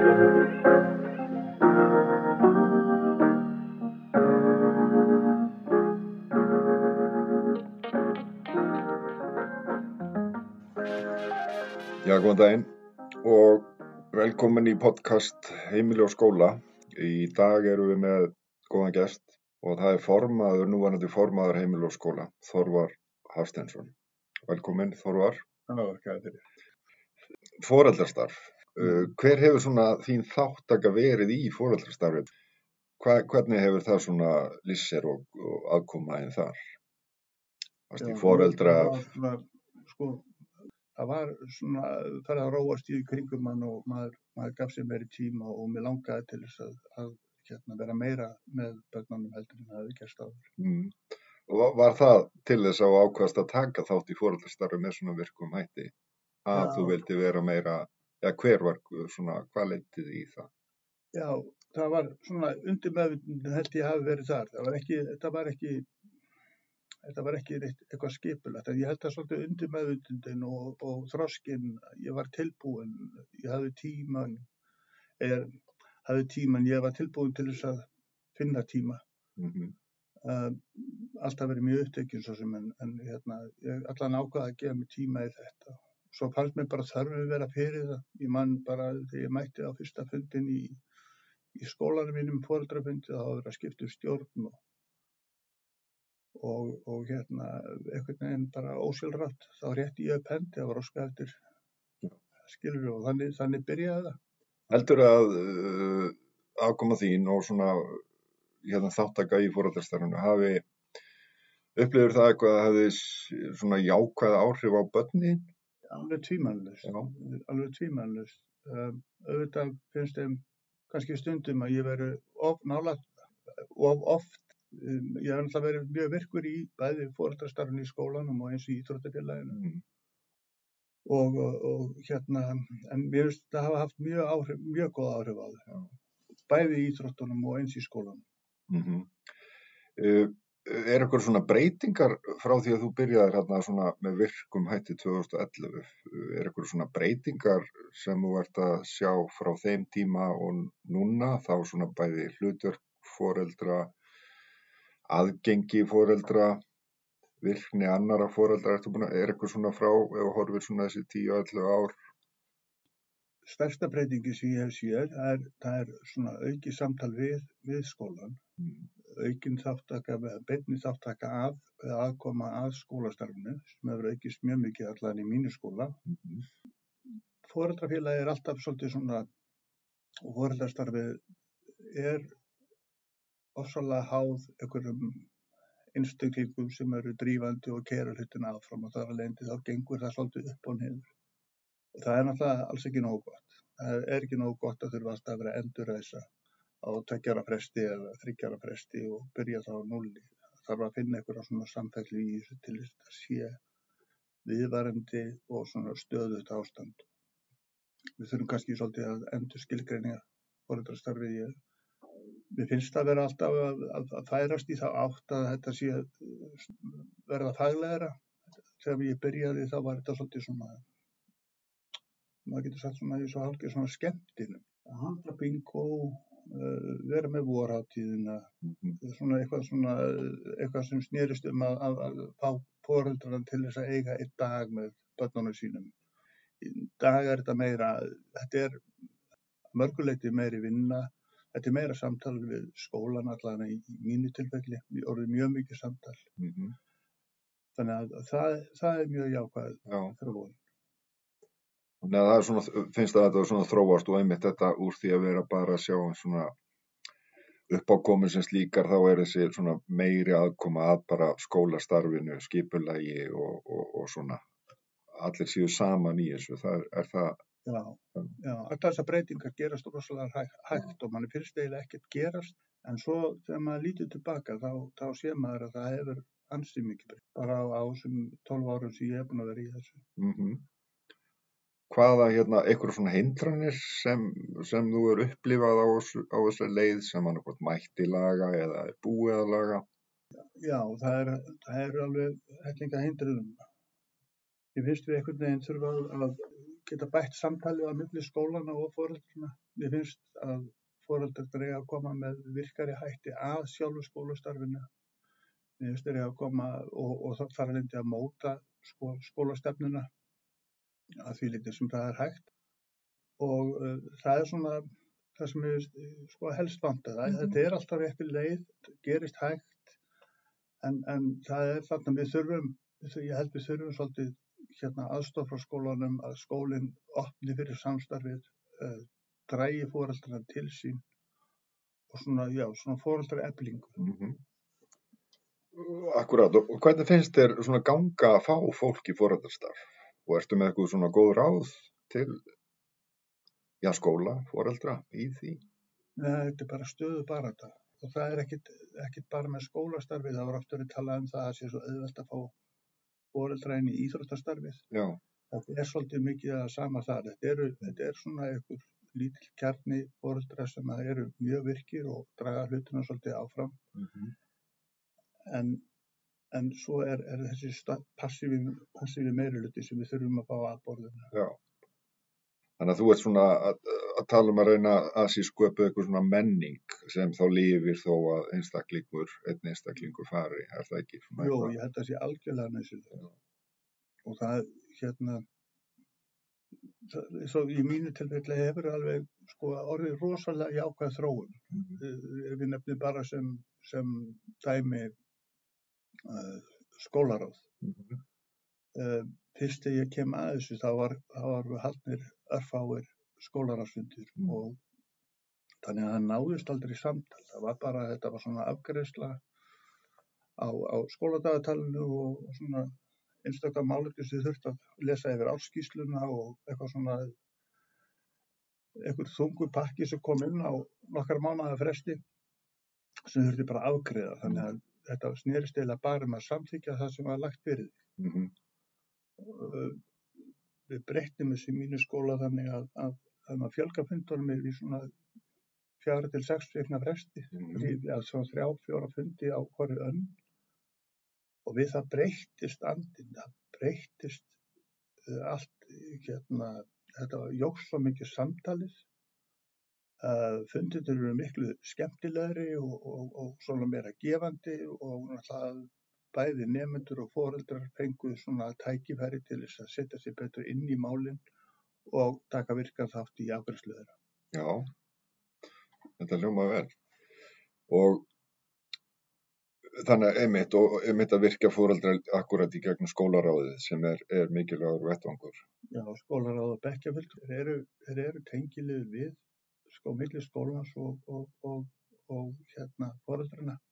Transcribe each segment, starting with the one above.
Já, góðan daginn og velkomin í podcast Heimili og skóla. Í dag erum við með góðan gest og það er núverandi formaður Heimili og skóla, Þorvar Hafsteinsson. Velkomin, Þorvar. Já, kæri fyrir. Foreldrastarf. Hver hefur svona þín þátttaka verið í foreldrastarfi? Hvernig hefur það svona lýst sér og aðkoma þín þar? Varstu í foreldra... Það var svona farið að róast í kringum mann og maður gaf sér meiri tíma og mér langaði til þess að vera meira með börnunum heldur en það hefði gerst áður. Og var það til þess að ákvaðast að taka þátt í foreldrastarfi með svona virkum hætti? Að þú vildi vera meira, hver var svona, hvað leiddi þig í það? Já, það var svona undir meðvitundin held ég hafi verið þar. Þetta var ekki eitthvað skipulegt, en ég held að svolítið undir meðvitundin og þroskinn, ég var tilbúin, ég hafði tíman, ég var tilbúin til þess að finna tíma. Alltaf verið mjög upptekinn svo sem, en ég allan ákvað að gefa mér tíma í þetta. Svo fannst mér bara þörfin vera fyrir það. Ég man bara þegar ég mætti á fyrsta fundin í skólanum mínum, foreldrafundi, þá var verið að skipta stjórn og einhvern veginn bara ósjálfrátt þá rétti ég upp hendi, það var óskað eftir skilur og þannig byrjaði það. Heldur að afkoma þín og svona þáttaka í foreldrastarfinu hafi upplifir það eitthvað að hafi svona jákvæð áhrif á börnin? Alveg tvímælalaust. Auðvitað finnst þeim kannski stundum að ég veri of nálægt of oft. Ég hef alltaf verið mjög virkur í bæði foreldrastarfinu í skólanum og eins í íþróttafélaginu. En mér finnst það hafa haft mjög góð áhrif á það. Bæði í íþróttunum og eins í skólanum. Einhver svona breytingar frá því að þú byrjaðir svona með virkum hætti 2011? Einhver svona breytingar sem þú ert að sjá frá þeim tíma og núna, þá svona bæði hlutverk foreldra, aðgengi foreldra, virkni annarra foreldra, eitthvað svona frá, ef þú horfir svona þessi 10-11 ár? Stærsta breytingi sem ég hef séð, það er svona aukið samtal við skólann, aukin þáttaka, beinni þáttaka aðkoma að skólastarfinu, sem hefur aukist mjög mikið allan í mínu skóla. Foreldrafélagið er alltaf svolítið svona, og foreldrastarfið er ofsalega háð einhverjum einstaklingum sem eru drífandi og keyra hlutina áfram og þar af leiðandi þá gengur það svolítið upp og niður. Og það er náttúrulega alls ekki nógu gott. Það er ekki nógu gott að þurfa alltaf að vera endurreisa á 2 ára fresti eða 3 ára fresti og byrja þá á 0. Það þarf að finna einhverja svona samfellu í þessu til þess að sé viðvarandi og svona stöðugt ástand. Við þurfum kannski svolítið að endurskilgreina foreldrastarfið. Mér finnst það vera alltaf að færast í þá átt að þetta sé verða faglegra. Þegar ég byrjaði þá var þetta svolítið svona, maður getur sagt svona, svo hálfgeir svona skemmtilegt. Að handla bingo, vera með vorhátíðina, eitthvað sem snerist að fá foreldrana til þess að eiga einn dag með börnunum sínum. Í dag er þetta meira, þetta er mörguleyti meiri vinna. Þetta er meira samtal við skólan allan í mínu tilfelli, orðið mjög mikið samtal. Þannig að það er mjög jákvæð þróun. Þannig að það er svona, finnst að þetta svona þróast og einmitt þetta úr því að vera bara að sjá svona uppákomin sem slíkar, þá er þessi svona meiri aðkoma að bara skólastarfinu, skipulagi og svona allir séu saman í þessu, það er það. Já, alltaf þessar breytingar gerast rosalega hægt og manni finnst eiginlega ekkert gerast, en svo þegar maður lítur tilbaka þá sér maður að það hefur ansi mikið breytt, bara á þessum 12 árum sem ég hef búin að vera í þessu. Hvaða einhverjum svona hindranir sem þú er upplifað á þessu leið sem hann mætti laga eða er búið að laga? Já, það er alveg hellinga hindrunum. Ég finnst við einhvern veginn þurfa að geta bætt samtalið á milli skólana og foreldrana. Mér finnst að foreldrar eiga að koma með virkari hætti að sjálfu skólastarfinu. Mér finnst þeir eiga að koma og þar af leiðandi að móta skólastefnuna að því leyti sem það er hægt. Og það er svona það sem er helst vantað. Þetta er alltaf rétti leið, gerist hægt, en það er þarna ég held við þurfum svolítið aðstoð frá skólanum, að skólinn opni fyrir samstarfið, dragi foreldrana til sín og svona foreldraeflingu. Akkúrat, og hvernig finnst þér svona ganga að fá fólk í foreldrastarf? Og ertu með eitthvað svona góð ráð til skóla, foreldra í því? Nei, þetta er bara stöðubarátta. Og það er ekkit bara með skólastarfið, það var oft verið talað um það að sé svo auðvelt að fá foreldra inn í íþróttastarfið. Já. Það er svolítið mikið að sama þar. Þetta er svona einhver lítill kjarni foreldra sem eru mjög virkir og draga hlutina svolítið áfram. En svo er þessi passífi meirihluti sem við þurfum að fá að borðinu. Já. Þannig að þú ert svona að tala um að reyna að sér sköpuð eitthvað svona menning sem þá lifir þó að einn einstaklingur fari, er það ekki? Jú, ég held að það sé algjörlega nauðsynlegt. Og það, svo í mínu tilfelli hefur alveg orðið rosalega jákvæð þróun. Við nefnum bara sem dæmi skólaráð. Fyrst þegar ég kem að þessu þá var haldnir örfáir skólaráðsfundir og þannig að það náðist aldrei samtal. Þetta var svona afgreiðsla á skóladagatalinu og svona einstakar málefni sem þurfti að lesa yfir ársskýrsluna og eitthvað svona einhver þungur pakki sem kom inn á nokkra mánaða fresti sem þurfti bara að afgreiða. Þannig að þetta snerist eiginlega bara að samþykkja það sem var lagt fyrir því. Við breyttum þessu í mínu skóla þannig að maður fjölga fundunum í svona 4 til 6 vikna fresti. Svona 3-4 fundi á hverju önn. Og við það breyttist andinn, það breyttist allt, þetta jókst svo mikið samtalið. Fundirnir eru miklu skemmtilegri og svona meira gefandi og náttúrulega bæði nemendur og foreldrar fengu svona tækifæri til þess að setja sig betur inn í málin og taka virkan þátt í afgreiðslu þeirra. Já, þetta hljómar vel. Og þannig einmitt að virkja foreldrar akkúrat í gegnum skólaráðið sem er mikilvægur vettvangur. Já, skólaráð og bekkjarfulltrúar eru tengiliðir við milli skólans og foreldrana.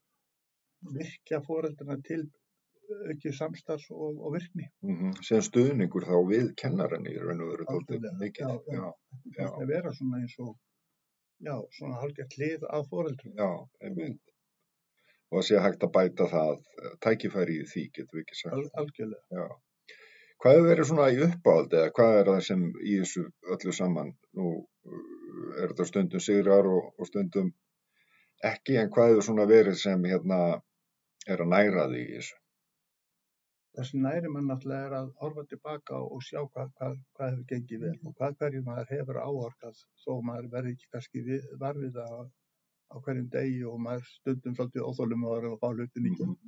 Virkja foreldrana til aukið samstarfs og virkni. Sem stuðningur þá við kennarann í raun og veru dálítið mikið. Já. Það vera svona eins og svona hálfgert hlið að foreldrum. Já, einmitt. Og að sé hægt að bæta það tækifæri í því, getum við ekki sagt. Algjörlega. Já. Hvað hefur verið svona í uppáhaldi eða hvað er það sem í þessu öllu saman? Nú er þetta stundum sigrar og stundum ekki, en hvað hefur svona verið sem er að næra því í þessu? Það sem næri mann náttúrulega er að horfa tilbaka og sjá hvað hefur gengið vel og hverju maður hefur áorkað þó maður verði ekki kannski var við það á hverjum degi og maður stundum svolítið óþolinmóður og fá hlutin í gegn.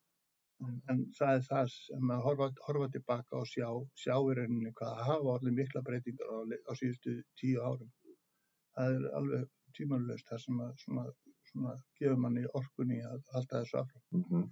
En það er það sem að horfa tilbaka og sjá í rauninni hvað hafa orðið mikla breytingar á síðustu 10 árum. Það er alveg tímalaust það sem að svona gefur manni orkunni að halda þessu áfram.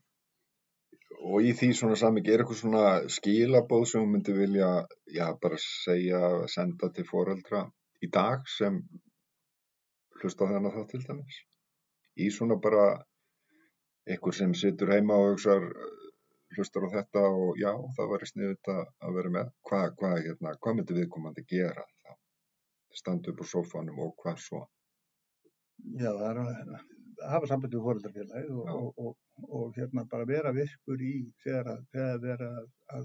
Og í því svona samhengi er eitthvað svona skilaboð sem þú myndi vilja bara senda til foreldra í dag sem hlusta á þennan þátt til dæmis? Í svona bara einhver sem situr heima og hlustar á þetta og það væri sniðugt að vera með. Hvað myndi viðkomandi gera þá? Standa upp á sófanum og hvað svo? Já, það er að hafa samband við foreldrafélagið og bara vera virkur í þegar vera að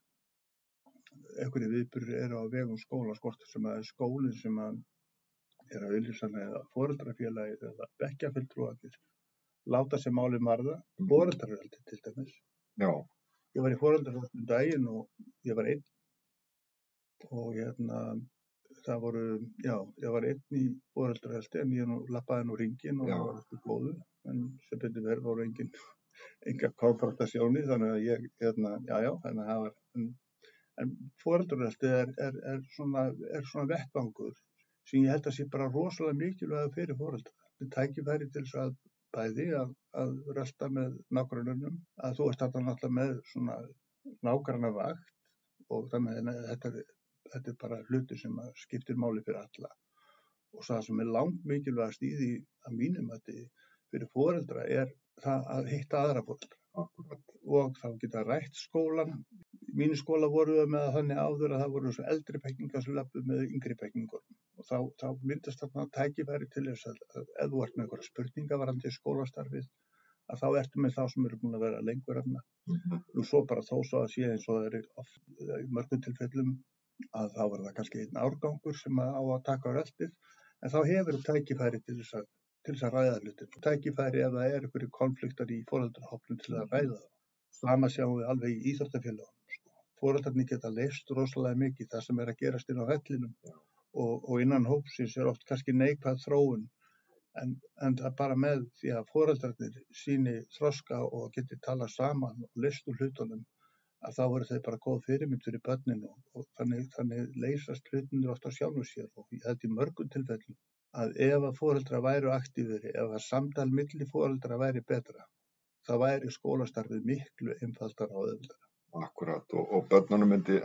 einhverjir viðburðir eru á vegum skóla, hvort sem að skólinn sem að er að auglýsa eða foreldrafélagið eða bekkjarfulltrúarnir láta sig máli varða, foreldraröldi til dæmis. Já. Ég var í foreldraröldi daginn og ég var einn og það voru, já, ég var einn í foreldrahelti en ég lappaði nú hringinn og Já. það var eftir góðu, en sem betur verið voru enga konfrontasjónir, þannig að ég, þannig að það var, en foreldrahelti er svona vettvangur sem ég held að sé bara rosalega mikilvægur fyrir foreldra. Þetta er tækifæri til þess að bæði að rölta með nágrannunum, að þú ert þarna náttúrulega með svona nágrannavakt og þannig að þetta er bara hlutur sem skiptir máli fyrir alla. Og það sem er langt mikilvægast í því að mínum fyrir foreldra er það að hitta aðra foreldra. Og þá geta rætt skólan. Í mínu skóla voru við með þannig áður að það voru svo eldri bekkingar sem löppuðu með yngri bekkingur. Og þá myndast þarna tækifæri til þess að ef þú ert með einhverja spurninga varðandi skólastarfið, að þá ertu með þá sem eru búin að vera lengur þarna. Nú svo bara þó svo að sé eins og það er í mörgum tilfellum að þá var það kannski einn árgangur sem á að taka á röltið, en þá hefur tækifæri til þess að ræða hlutin. Tækifæri ef það er einhverju konfliktar í foreldrahópnum til að ræða það. Sama sjáum við alveg í íþróttafélögum. Foreldrarnir geta leyst rosalega mikið það sem er að gerast inn á vellinum og innan hópsins er oft kannski neikvæð þróun, en það bara með því að foreldrarnir sýni þroska og geti talað saman og leyst úr hlutunum, að þá eru þau bara góð fyrirmynd fyrir börnin og þannig leysast hlutinir oft á sjálfum sér. Og ég held í mörgum tilfellum að ef að foreldrar væru aktífari, ef að samtal milli foreldra væri betra, þá væri skólastarfið miklu einfaldara og auðveldara. Akkurat, og börnunum myndi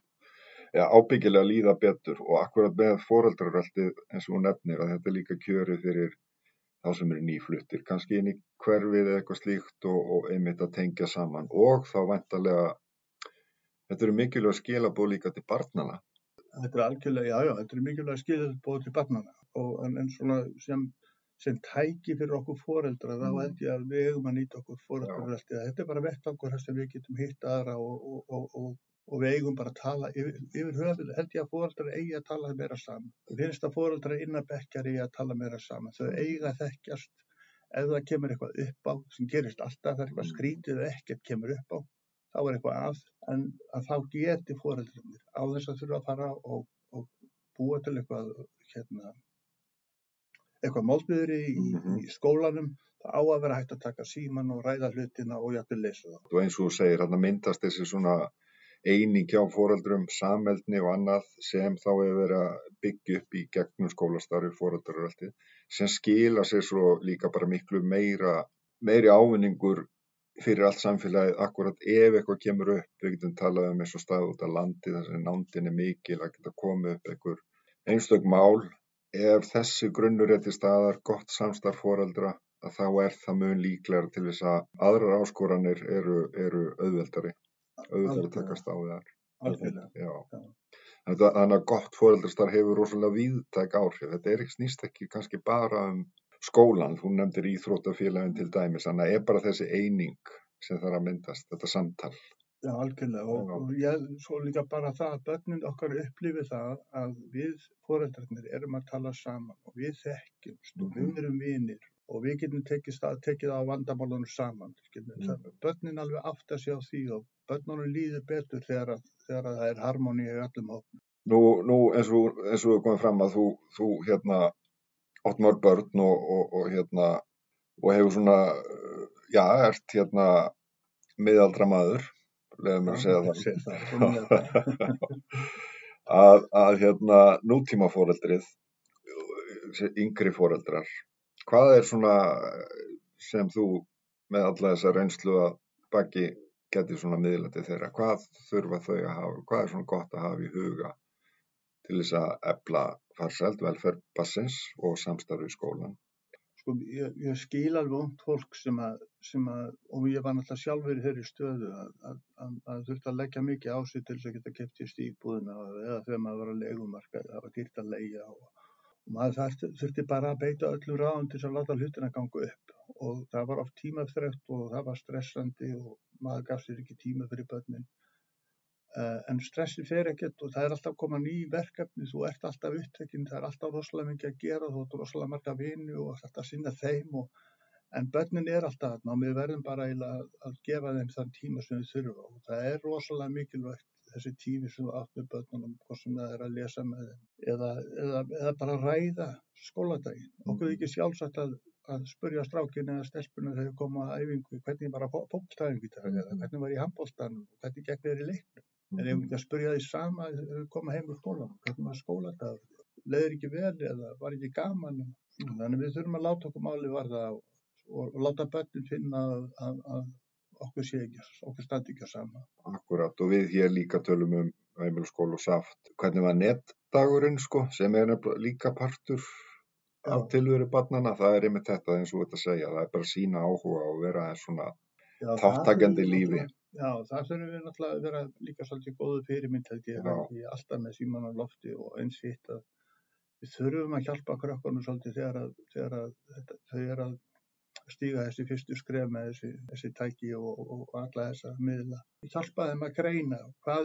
ábyggilega líða betur, og akkurat með foreldraröltið eins og hún nefnir að þetta er líka kjörið fyrir þá sem eru nýfluttir, kannski inn í hverfið eða eitthvað slíkt og einmitt að tengja saman, og þá væntanlega þetta eru mikilvæg skilaboð líka til barnanna. Þetta er algjörlega, já, þetta eru mikilvæg skilaboð til barnanna, en svona sem tæki fyrir okkur foreldra, þá held ég að við eigum að nýta okkur foreldraröltið. Þetta er bara vettvangur þar sem við getum hitt aðra og við eigum bara að tala yfir höfuð. Held ég að foreldrar eigi að tala meira saman. Það finnst að foreldrar innan bekkjar eigi að tala meira saman. Þau eiga að þekkjast. Ef það kemur eitthvað upp á, sem gerist alltaf, það er eitthvað skrítið eða ekkert kemur upp á, þá er eitthvað en að þá geti foreldrarnir á þess að þurfa að fara og búa til eitthvað málsmiður í skólanum. Það á að vera hægt að taka síman og ræða hlutina og jafnvel leysa það. Og eins og þú segir, þarna myndast þessi svona eining hjá foreldrum, sameldni og annað sem þá hefur verið að byggja upp í gegnum skólastarfi foreldraröltið, sem skila sér svo líka bara miklu meiri ávinningur fyrir allt samfélagið akkurat ef eitthvað kemur upp. Við getum talað eins og stað út af landi þar sem nándin er mikil, að geta komið upp einhver einstök mál. Ef þessi grunnur er til staðar, gott samstarf foreldra, að þá er það mun líklegra til þess að aðrar áskoranir eru auðveldari að takast á við þar. Algjörlega. Þannig að gott foreldrastarf hefur rosalega víðtæk áhrif. Þetta snýst ekki kannski bara skólan, þú nefndir íþróttafélagin til dæmis, þannig að bara þessi eining sem þarf að myndast, þetta samtal. Já, algjörlega, og svo líka bara það að börnin okkar upplifi það að við foreldrarnir erum að tala saman og við þekkjumst og við erum vinir og við getum tekið á vandamálunum saman. Börnin alveg átta sig á því og börnunum líður betur þegar það er harmóní í öllum hópum. Nú eins og við komum fram að þú átt mörg börn og hefur svona, ert miðaldra maður. Leðum að segja það. að nútíma foreldrið, yngri foreldrar, hvað er svona sem þú með alla þessa reynslu að baki geti svona miðla til þeirra, hvað þurfa þau að hafa, hvað er svona gott að hafa í huga til þess að efla farsæld velferð barnsins og samstarf í skólan? Sko, ég skil alveg ungt fólk sem að, og ég var náttúrulega sjálfur í þeirri stöðu að þurfti að leggja mikið á sig til þess að geta keypt í stígbúðina eða þegar maður var að leigumarkaði, það var dýrt að leigja og maður þurfti bara að beita öllum ráðum til þess að láta hlutina ganga upp og það var oft tímafrekt og það var stressandi og maður gaf sér ekki tíma fyrir börnin. En stressi fer ekkert og það er alltaf að koma ný verkefni, þú ert alltaf upptekinn, það er alltaf rosalega mikið að gera, þú ert rosalega marga vini og alltaf að sinna þeim en börnin er alltaf þarna og við verðum bara að gefa þeim þann tíma sem við þurfa og það er rosalega mikilvægt þessi tími sem þú átt með börnunum, hvort sem það að lesa með þeim eða bara ræða skóladaginn. Okkur er ekki sjálfsagt að spurja strákinn eða stelpuna þegar þau koma að æfingu, hvernig var að fótboltaæfingu í dag, eða hvernig var í handboltanum, hvernig gekk þér í leiknum. En ef ekki að spurja því sama þegar þau koma heim úr skólanum, hvernig var skóladagur, leiðir ekki vel eða var ekki gaman. Þannig við þurfum að láta okkur máli varða og láta börnin finna að okkur standi ekki að sama. Akkurat, og við hér líka tölum heimilisskóla og SAFT. Hvernig var netdagurinn sem líka partur af tilveru barnanna? Það einmitt þetta eins og þetta segja, það bara sína áhuga og vera svona þátttakandi í lífi. Já, það þurfum við náttúrulega að vera líka svolítið góðu fyrirmynd held ég, ekki alltaf með símann á lofti og eins hitt að við þurfum að hjálpa krökkunum svolítið þegar þau eru að stíga þessi fyrstu skref með þessi tæki og alla þessa miðla. Hjálpa þeim að greina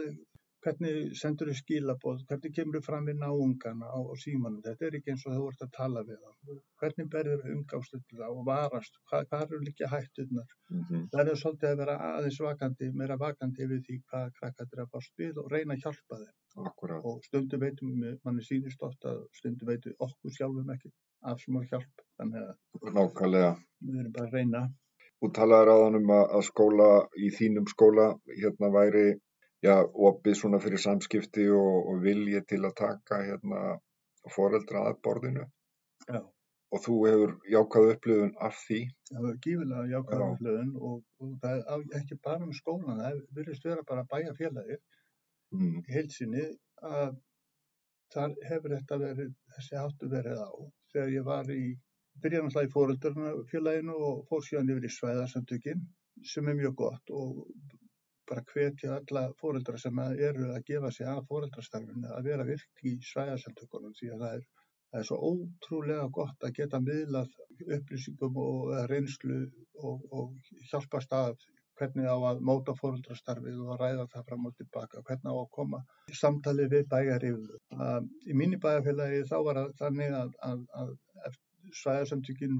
hvernig sendur þau skilaboð, hvernig kemur þau fram við náungana á símanum. Þetta er ekki eins og þau voru að tala við þá. Hvernig berður umgást þetta og varast, hvað eru líka hætturnar. Það er svolítið að vera aðeins meira vakandi yfir því hvað krakkarnir að fást við og reyna að hjálpa þeim. Akkurat. Og stundum veitum manni sýnist oft að stundum veitum okkur sjálfum ekki af sem er hjálp. Þannig að nákvæmlega. Við erum bara að reyna. Þú talaðir áðan að skóla í þínum skóla væri opið svona fyrir samskipti og vilji til að taka foreldra að borðinu. Já. Og þú hefur jákvæð upplifun af því. Það var gífurlega jákvæð upplifun og það er ekki bara með skólan, það virðist vera bara bæjarfélagið í heild sinni að þar hefur þessi háttur verið á. Þegar ég var byrjaði náttúrulega í foreldrafélaginu og fór síðan yfir í svæðasamtökin sem er mjög gott og bara hvetja alla foreldra sem eru að gefa sig að foreldrastarfinu að vera virk í svæðasamtökunum því að það er svo ótrúlega gott að geta miðlað upplýsingum og reynslu og hjálpast að hvernig á að móta foreldrastarfið og ræða það fram og tilbaka, hvernig á að koma í samtali við bæjaryfirvöld. Í mínu bæjarfélagi þá var það þannig að svæðasamtökin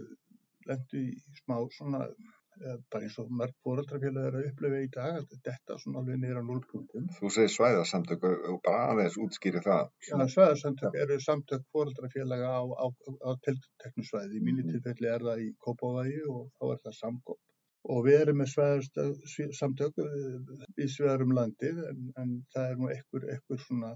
lentu í smá svona, bara eins og mörg foreldrafélagi eru að upplifa í dag, þetta svona alveg niður á 0. Þú segir svæðasamtök og bara aðeins útskýri það. Já, svæðasamtök eru samtök foreldrafélaga á tilteknu svæði. Í mínu tilfelli er það í Kópavogi og þá er það Samkop. Og við erum með svæðasamtök í sveðar landið en það er nú einhver svona,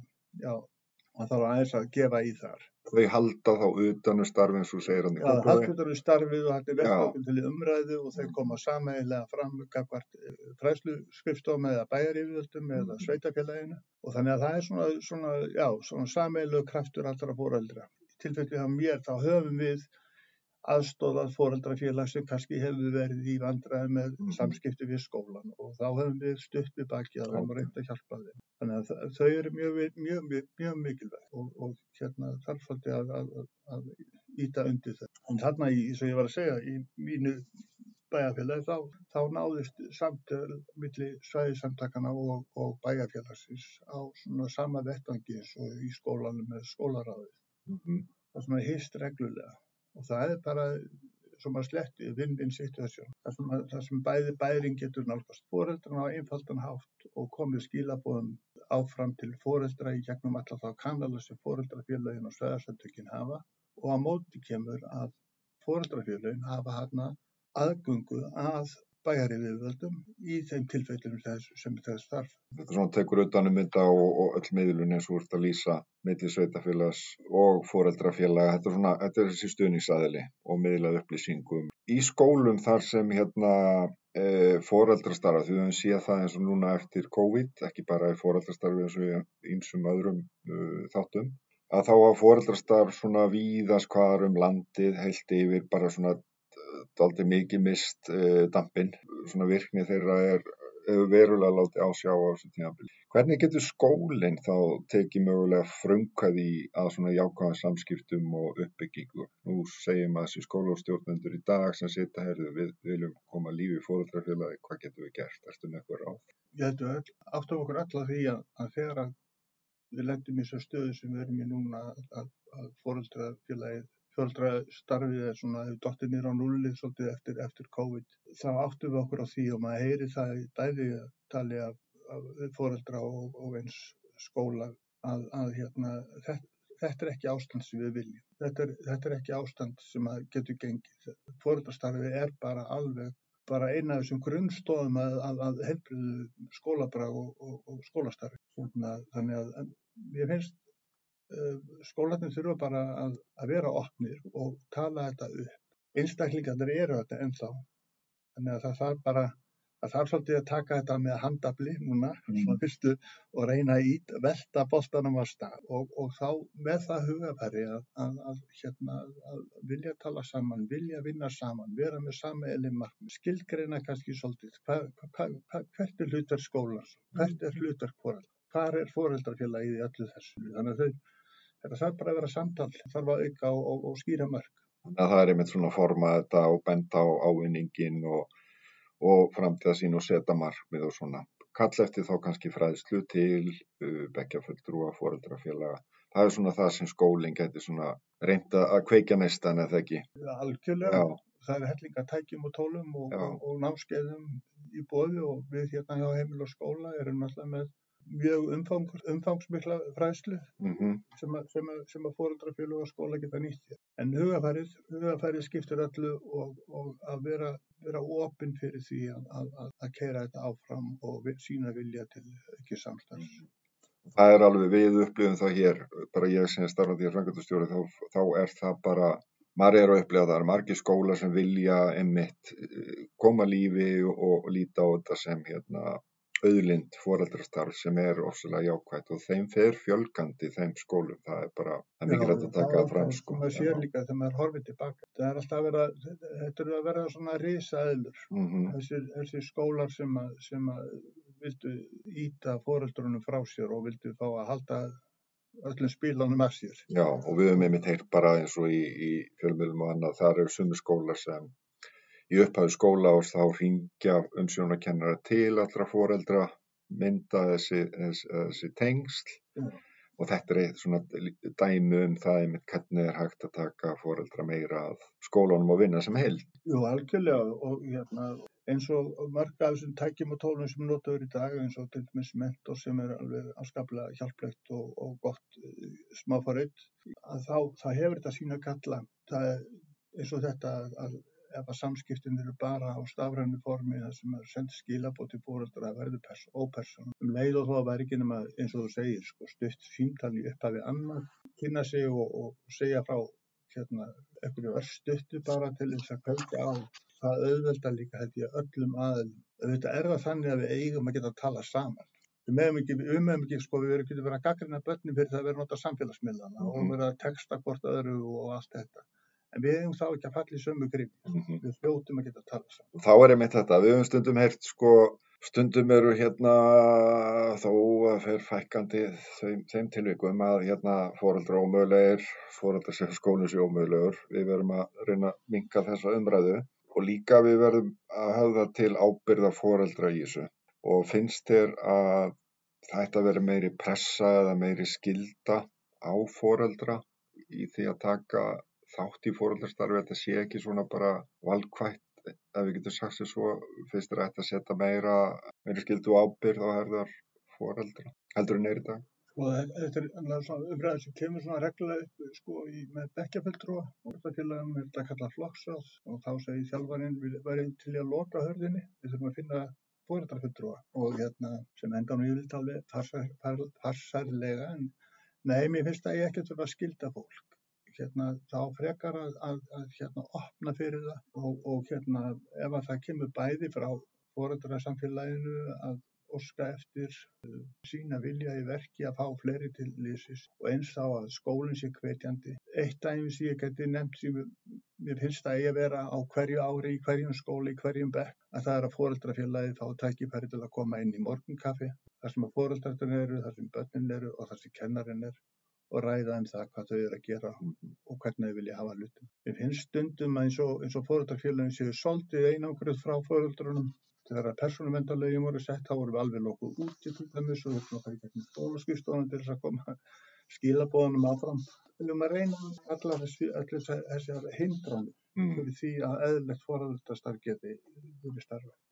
það þarf aðeins að gefa í þar. Þau halda þá utan starfið eins og segir hann í Kópavogi. Já, halda utan starfið og þetta er verkefni til umræðu og þau koma sameiginlega fram gagnvart fræðsluskrifstofum eða bæjaryfirvöldum eða sveitarfélaginu og þannig að það er svona sameiginlegur kraftur allra foreldra. Í tilfelli hjá mér þá höfum við aðstoðað foreldrafélag sem kannski hefur verið í vandræði með samskipti við skólan og þá höfum við stutt við baki að og reynt að hjálpa þeim. Þannig að þau eru mjög mikilvæg og þarf svolítið að ýta undir það. En þarna, eins og ég var að segja, í mínu bæjarfélagi þá náðist samtöl milli svæðissamtakana og bæjarfélagsins á svona sama vettvangi eins og í skólanum með skólaráðið. Það sem hist reglulega. Og það er bara, sem að sletti, win-win situation. Það sem bæring getur nálgast foreldrana á einfaldan hátt og komið skilaboðum áfram til foreldra í gegnum alla þá kanala sem foreldrafélögin og svæðasamtökin hafa og á móti kemur að foreldrafélögin hafa aðgöngu að bæjaryfirvöldum í þeim tilfellum sem þess þarf. Þetta svona tekur utan þetta og öll miðlun eins og úr að lýsa milli sveitafélags og foreldrafélaga. Þetta er þessi stuðningsaðili og miðlað upplýsingum. Í skólum þar sem foreldrastarf, við höfum séð það eins og núna eftir COVID, ekki bara í foreldrastarfi eins og í ýmsum öðrum þáttum, að þá að foreldrastarf svona víðast hvar landið heilt yfir bara svona dálítið mikið mist dampinn, svona virkni þeirra hefur verulega látið ásjá á þessu tímabili. Hvernig getur skólinn þá tekið mögulega frumkvæði að svona jákvæðum samskiptum og uppbyggingu? Nú segjum að þessi skólastjórnendur í dag sem sitja við viljum koma lífi í foreldrafélagi, hvað getum við gert? Ertu með eitthvað ráð? Ég held áttum okkur alla því að þegar við lendum í þessu stöðu sem við erum í núna að foreldrastarfið er svona dottið niður á núllið svolítið eftir COVID. Þá áttum við okkur á því og maður heyri það í bæði tali af foreldra og eins skóla þetta ekki ástand sem við viljum. Þetta ekki ástand sem að getur gengið. Foreldrastarfi bara alveg eina af þessum grunnstoðum að heilbrigðu skólabrag og skólastarfi. Þannig að ég finnst skólarnir þurfa bara að vera opnir og tala þetta upp. Einstaklingarnir þetta ennþá. Þannig að það þarf svolítið að taka þetta með handafli núna, svona fyrstu, og reyna að velta boltanum af stað og þá með það hugafæri að vilja tala saman, vilja vinna saman, vera með sameiginleg markmið, skilgreina kannski svolítið, hvert hlutverk skólans, hvert hlutverk foreldra, hvar foreldrafélagið í öllu þessu. Þannig að þetta þarf bara að vera samtal, þarf að auka og skýra mörk. Þannig að það einmitt svona forma þetta og benda á ávinningin og framtíðarsýn og setja markmið og svona. Kall eftir þá kannski fræðslu til bekkjarfulltrúa, foreldrafélaga. Það svona það sem skólinn gæti svona reynda að kveikja mestan eða ekki. Algjörlega. Já. Það hellinga tækjum og tólum og námskeiðum í boði og við hérna hjá Heimili og skóla erum náttúrulega með mjög umfangsmikla fræðslu sem að foreldrafélög og skóla geta nýtt hér. En hugafærið skiptir öllu og að vera opinn fyrir því að keyra þetta áfram og sýna vilja til ekki samstarfs. Það alveg við upplifum það hér, bara ég sem starfandi í framkvæmdastjóri, þá það bara, maður að upplifa það margir skólar sem vilja einmitt koma lífi og líta á þetta sem auðlind foreldrastarf sem ofsalega jákvætt og þeim fer fjölgandi þeim skólum, það bara mikilvægt að taka það fram. Já, maður sér líka þegar maður horfir tilbaka. Það alltaf þetta að vera svona risaeðlur. Þessi skólar sem að vildu ýta foreldrunum frá sér og vildu fá að halda öllum spílunum af sér. Já, og við höfum einmitt heyrt bara eins og í fjölmiðlum og annað, þar sumir skólar sem í upphafi skóla og þá hringja umsjónarkennara til allra foreldra, mynda þessi tengsl og þetta svona dæmi það hvernig hægt að taka foreldra meira að skólanum og vinna sem heild. Jú, algjörlega og eins og mörg af þessum tækjum og tólum sem notaður í dag eins og til dæmis Mentor sem alveg afskaplega hjálplegt og gott smáforrit, að það hefur þetta sína galla. Það eins og þetta að ef að samskiptin eru bara á stafrænu formi þar sem sendir skilaboð til foreldra að verður ópersónu. Leið og þó að vera ekki nema eins og þú segir, stutt símtal í upphafi annað, kynna sig og segja frá einhverju örstuttu bara til þess að kveikja á. Það auðvelda líka held ég öllum aðilum. Þetta það þannig að við eigum að geta að tala saman. Við getum verið að gagnrýna börnin fyrir það að vera að nota samfélagsmiðlana og vera að texta hvort öðru og allt þetta. En við eigum þá ekki að falla í sömu gryfju. Við hljótum að geta að tala saman. Þá einmitt þetta. Við höfum stundum heyrt, stundum eru þó að fer fækkandi þeim tilvikum að foreldrar ómögulegir, foreldrar sem skólinn sé ómögulegur. Við verðum að reyna að minnka þessa umræðu og líka við verðum að höfða til ábyrgða foreldra í þessu. Og finnst þér að það ætti að vera meiri pressa eða meiri skylda á foreldra í því að taka þátt í foreldrastarfi, þetta sé ekki svona bara valkvætt, ef við getum sagt sér svo, finnst þér að setja meiri skyldu og ábyrgð á herðar foreldra, heldur en í dag? Þetta svona umræður sem kemur svona reglulega upp með bekkjarfulltrúa og foreldrafélögum þetta kallað flokksráð og þá segir þjálfarinn við værum til að loka hörðinni, við þurfum að finna foreldrafulltrúa og sem endan og yfirleitt alveg farsærlega en nei, mér finnst að ég ekki þurfa að skylda fólk. Þá frekar að opna fyrir það og ef að það kemur bæði frá foreldrasamfélaginu að óska eftir sína vilja í verki að fá fleiri til liðsins og eins þá að skólinn sé hvetjandi. Eitt dæmi sem ég geti nefnt sem mér finnst að eigi að vera á hverju ári í hverjum skóla, í hverjum bekk, að það að foreldrafélagið fá tækifæri til að koma inn í morgunkaffi, þar sem að foreldrarnir eru, þar sem börnin eru og þar sem kennarinn og ræða það hvað þau eru að gera og hvernig þau vilja hafa hlutum. Mér finnst stundum að eins og foreldrafélögin séu svolítið einangruð frá foreldrunum. Þegar persónuverndarlögin voru sett, þá vorum við alveg lokuð úti til dæmis og við fara í gegnum skólaskrifstofuna til þess að koma skilaboðunum áfram. Við viljum að reyna allar þessar hindranir fyrir því að eðlilegt foreldrastarf geti starfað.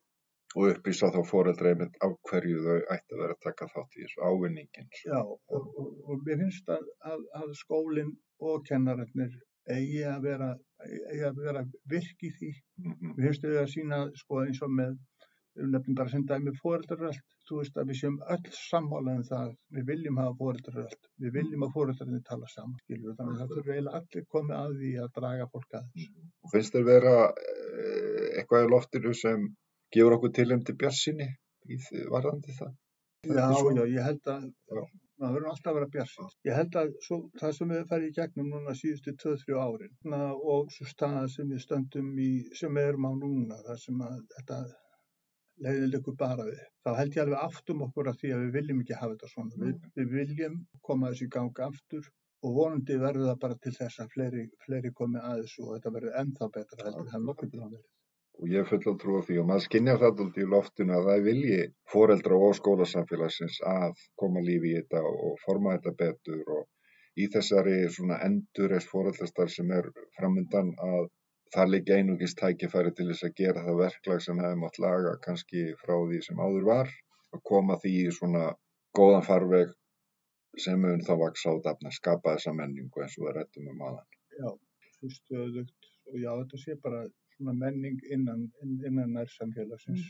og upplýsa þá foreldra einmitt af hverju þau ætti að vera að taka þátt í þessu ávinningin. Já, og mér finnst að skólinn og kennararnir eigi að vera virk í því. Mér finnst þau að sýna sko eins og með nefnum bara sem dæmi foreldraröld. Þú veist að við séum öll sammála það. Við viljum hafa foreldraröld. Við viljum að foreldrarnir tala saman. Skilur. Þannig að það þurfa eiginlega allir komið að því að draga fólk að þessu. Og finnst þér vera eitthvað í loftinu sem gefur okkur tilefni til bjartsýni varðandi það? Já, ég held að maður verður alltaf að vera bjartsýnn. Ég held að það sem við farið í gegnum núna síðustu 2-3 árin og svo staða sem við stöndum í, sem við erum á núna, þar sem að þetta leiðin liggur bara við. Þá held ég alveg aftum okkur af því að við viljum ekki hafa þetta svona. Við viljum koma þessu í gang aftur og vonandi verður það bara til þess að fleiri komi að þessu og þetta verður ennþá betra heldur en nokkuð til að verið. Og ég er full að trúa því og maður skynjar það út í loftinu að það er vilji foreldra og skólasamfélagsins að koma lífi í þetta og forma þetta betur og í þessari svona endurreisn foreldrastarf sem er framundan að það liggi einungis tækifæri til þess að gera það verklag sem hefði mátt laga kannski frá því sem áður var og koma því í svona góðan farveg sem mun þá vaxa og dafna, skapa þessa menningu eins og við ræddum áðan. Já, svo stöðugt og já, þetta sé bara svona menning innan nærsamfélagsins.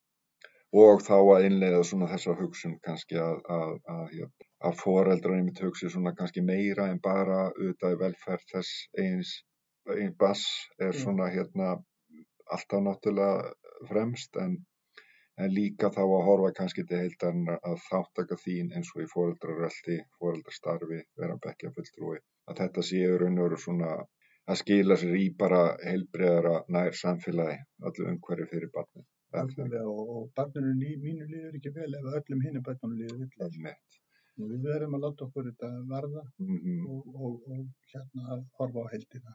Og þá að innleiða svona þessa hugsun kannski að foreldrar einmitt hugsi svona kannski meira en bara auðvitað í velferð þess eigin bass er svona alltaf náttúrulega fremst en líka þá að horfa kannski til heildarinnar að þáttaka þín eins og í foreldraröldi, foreldrastarfi, vera bekkjarfulltrúi, að þetta séu raun og veru svona að skila sér í bara heilbrigðara nær samfélagi, öllu umhverfi fyrir barnið. Og barninu mínu líður ekki vel ef öllum hinum barninu líður illa. Við verðum að láta okkur þetta varða og að horfa á heildina.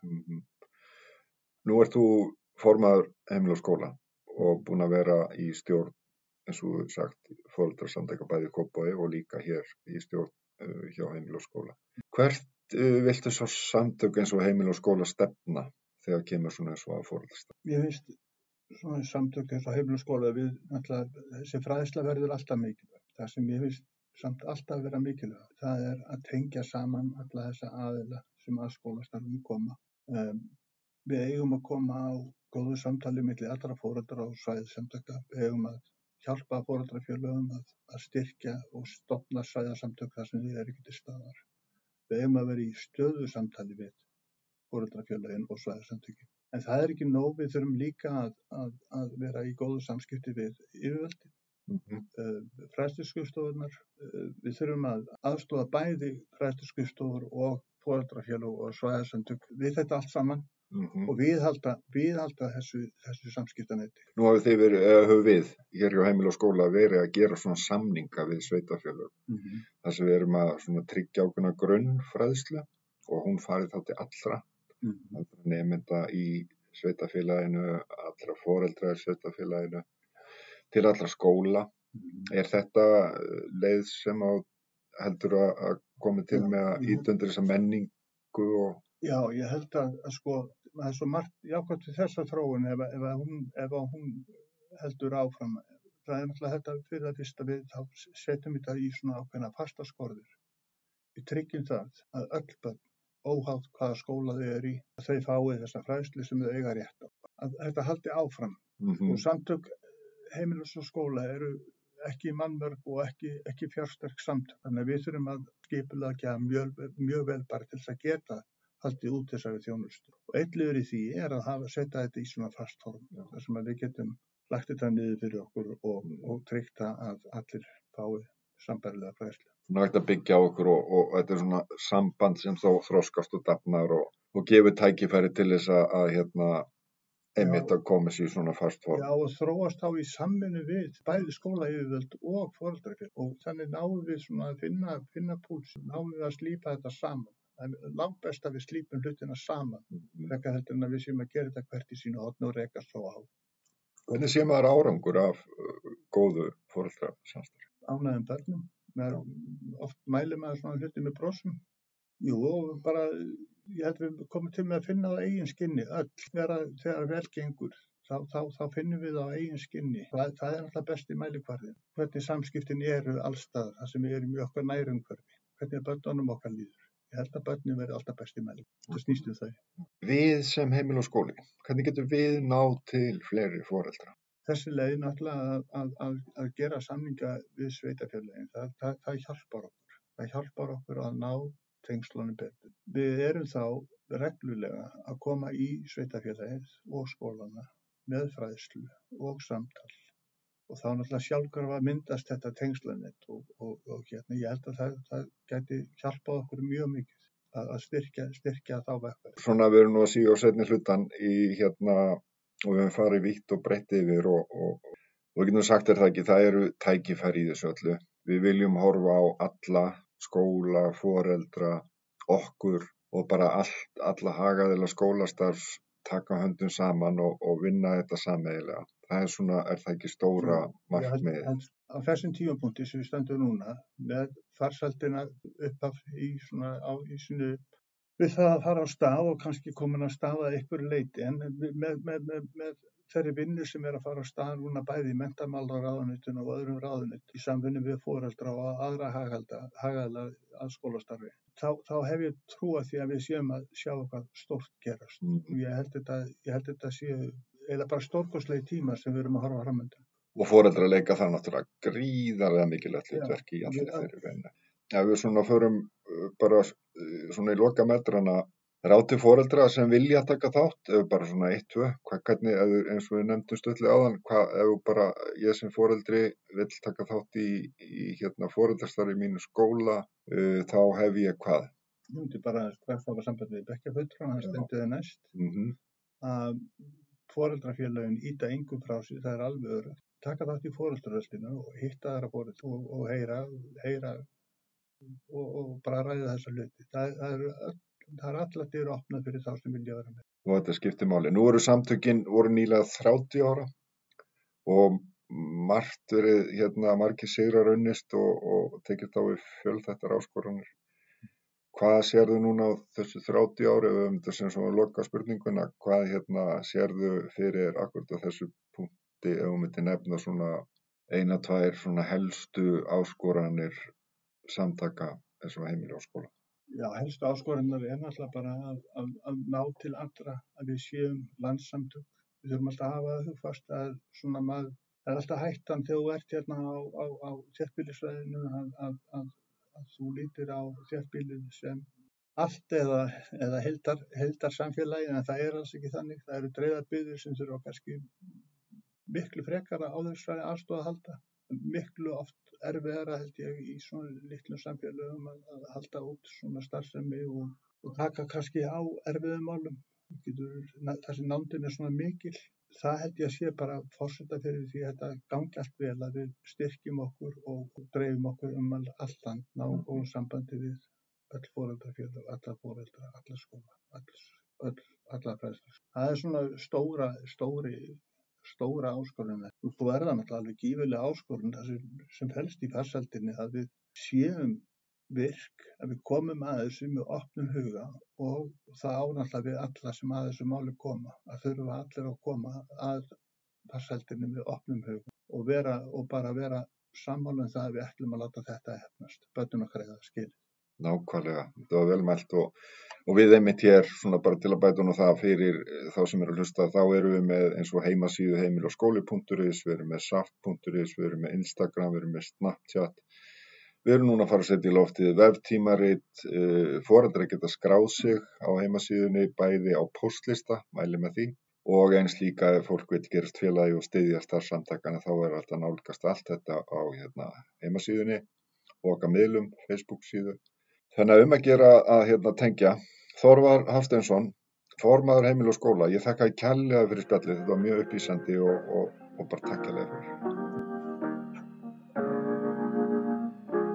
Nú ert þú formaður Heimili og skóla og búin að vera í stjórn, eins og sagt, foreldrasamtaka bæði í Kópavogi og líka hér í stjórn hjá Heimili og skóla. Hvert viltu svo samtök eins og Heimili og skóla stefna þegar kemur svona eins og að foreldrastarf? Ég finnst svona samtök eins og Heimili og skóla þessi fræðsla verður alltaf mikilvæg. Það sem ég finnst samt alltaf vera mikilvæg, það er að tengja saman alla þessa aðila sem að skólastarfinu koma. Við eigum að koma á góðu samtali milli allra foreldra og svæðissamtaka. Við eigum að hjálpa foreldrafélögum að styrkja og stofna svæðasamtök þar sem þið eru ekki til staðar. Við eigum að vera í stöðu samtali við foreldrafélögin og svæðasamtökin. En það er ekki nóg, við þurfum líka að vera í góðu samskipti við yfirvöldin. Fræðsluskrifstofurnar, við þurfum að aðstoða bæði fræðsluskrifstofur og foreldrafélög og svæðasamtök við þetta allt saman og viðhalda þessu samskiptanetti. Nú höfum við hér hjá Heimili og skóla verið að gera svona samninga við sveitarfélög. Þar sem við erum að svona tryggja ákveðna grunnfræðslu og hún farið þá til allra nemenda í sveitarfélaginu, allra foreldra í sveitarfélaginu, til allra skóla. Er þetta leið sem heldur að komi til með að ýta undir þessa menningu og... Já, ég held að sko, það er svo margt jákvæmt við þessa þróun ef hún heldur áfram. Það er náttúrulega þetta fyrir það fyrsta við þá setjum við þetta í svona ákveðna fasta skorður. Við tryggjum það að öll börn, óháð hvaða skóla þau eru í, að þau fái þessa fræðslu sem þau eiga rétt á. Að þetta haldi áfram. Og samtök Heimili og skóla eru ekki mannmörg og ekki fjársterk samtök. Þannig að við þurfum að skipuleggja mjög vel bara til þess að geta haldið út þessari þjónustu. Og einn liður í því er að setja þetta í svona fast form. Þar sem að við getum lagt þetta niður fyrir okkur og tryggt að allir fái sambærilega fræðslu. Nú ætti að byggja á okkur og þetta er svona samband sem þó þroskast og dafnar og gefur tækifæri til þess að einmitt að koma sér í svona fast form. Já, og þróast þá í samvinnu við bæði skólayfirvöld og foreldrafélög. Og þannig náum við svona að finna púls, náum við að slípa þetta saman. Það er langt best að við slípum hlutina saman. Frekar heldur en að við séum að gera þetta hvert í sínu horni og rekast svo á. Hvernig sé maður árangur af góðu foreldrasamstarfi? Ánægðum börnum. Oft mælir maður svona hluti með brosum. Jú, og bara, ég held við komum til með að finna það eigin skinni, öll, þegar vel gengur. þá finnum við á eigin skinni. Það er alltaf besti mælikvarðinn. Hvernig samskiptin eru allstaðar, það sem við erum í okkar nærumhverfi. Hvernig börnunum okkar líður. Ég held að börnin verði alltaf besti mælikvarði. Það snýst þau. Við sem heimili og skóli, hvernig getum við náð til fleiri foreldra? Þessi leið náttúrulega að gera samninga við sveitarfélögin, það hjálpar okkur. Það hjálpar okkur að ná tengslunum betur. Við erum þá reglulega að koma í sveitarfélagið og skólana með fræðslu og samtal. Og þá náttúrulega sjálfkrafa myndast þetta tengslanett og hérna, ég held að það gæti hjálpað okkur mjög mikið að styrkja þá vegferð. Svona við erum nú að síga á seinni hlutan í hérna og við höfum farið vítt og breytt yfir og við getum sagt það ekki, það eru tækifæri í þessu öllu. Við viljum horfa á alla, skóla, foreldra, okkur og bara alla hagaðila skólastarfs taka höndum saman og vinna þetta sameiginlega. Það er svona, er það ekki stóra markmiðið? Á þessum tímapunkti sem við stöndum núna með farsældina uppaf í sinu við það að fara á stað og kannski komin að stað að einhverju leyti en með þeirri vinnu sem er að fara á stað núna bæði í menntamálaráðuneytinu og öðrum ráðuneytum í samvinnu við foreldra og aðra hagaðila að skólastarfi. Þá hef ég trú að því að við séum að sjá eitthvað stórt gerast. Ég held þetta séu eða bara stórkostlegi tíma sem við erum að horfa fram undan. Og foreldrar leika það náttúrulega gríðarlega mikilvægt hlutverk í allir þeirri vinnu. Ja, við svona förum bara svona í loka metrana ráti foreldra sem vilja taka þátt, ef bara svona 1-2, hvernig, eins og við nefndum stutlega áðan, ef bara ég sem foreldri vill taka þátt í hérna foreldrastarfi í mínu skóla, þá hef ég hvað? Ég myndi bara strax hafa samband við bekkjarfulltrúa, það stendur það næst. Að foreldrafélögin ýta engum frá sig, það er alveg öruggt. Taka þátt í foreldraröslinu og hitta aðra foreldra og heyra og bara ræða þessa hluti. Það er allar dyr opnað fyrir þá sem vilja vera með. Og þetta skiptir máli. Nú eru samtökin nýlega 30 ára og margt verið margir sigrar unnist og tekið þá við fjölþættar áskoranir. Hvað sérðu núna á þessu 30 ári, ef við þetta sem svona loka spurninguna, hvað sérðu fyrir akkurat á þessu punkti, ef við myndi nefna svona 1-2 svona helstu áskoranir samtaka eins og heimili og skóla? Já, helstu áskoranir er náttúrulega bara að ná til allra, að við séum landssamtök. Við þurfum alltaf að hafa það hugfast að svona það er alltaf hættan þegar þú ert hérna á þéttbýlissvæðinu að þú lítir á þéttbýlið sem allt eða heildar samfélagi, en það er alls ekki þannig. Það eru dreifðar byggðir sem þurfa kannski miklu frekara á þessari aðstoð að halda. Miklu oft erfiðara held ég í svona litlum samfélögum að halda út svona starfsemi og taka kannski á erfiðum málum. Þessi nándin er svona mikil. Það held ég að sé bara forsenda fyrir því að þetta gangi allt vel, að við styrkjum okkur og dreifum okkur allt land, náum góðum sambandi við öll foreldrafélög, alla foreldra, alla skóla, alla fræðslu. Það er svona stóra áskorun. Svo er það náttúrulega alveg gífurlega áskorun sem felst í farsældinni að við séum virk, að við komum að þessu með opnum huga og það ánáttúrulega við alla sem að þessu máli koma, að þurfa allir að koma að farsældinni með opnum huga og bara vera sammála það að við ætlum að láta þetta hefnast, börnum okkar eiga það skilið. Nákvæmlega, þetta var vel mælt og við einmitt hér svona bara til að bæta nú það fyrir þá sem eru að hlusta, þá erum við með eins og heimasíðu heimili og skóli.is, við erum með saft.is, við erum með Instagram, við erum með Snapchat, við erum núna að fara að setja í loftið veftímarit, foreldrar geta skráð sig á heimasíðunni bæði á póstlista, mæli með því og eins líka ef fólk vil gerast félagi og styðja starfssamtakana, þá er alltaf nálgast allt þetta á heimasíðunni og okkar miðlum, Facebook síðu. Þannig að að gera að tengja. Þorvar Hafsteinsson, formaður heimili og skóla, ég þakka kærlega fyrir spjallið, þetta var mjög upplýsandi og bara takk kærlega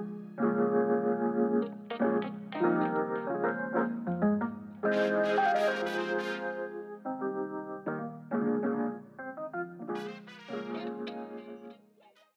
fyrir.